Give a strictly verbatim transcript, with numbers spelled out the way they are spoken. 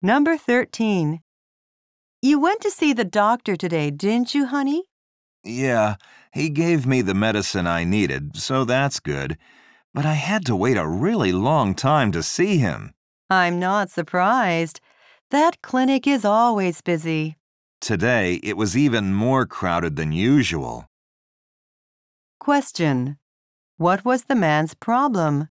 Number thirteen. You went to see the doctor today, didn't you, honey? Yeah, he gave me the medicine I needed, so that's good. But I had to wait a really long time to see him. I'm not surprised. That clinic is always busy. Today, it was even more crowded than usual. Question. What was the man's problem?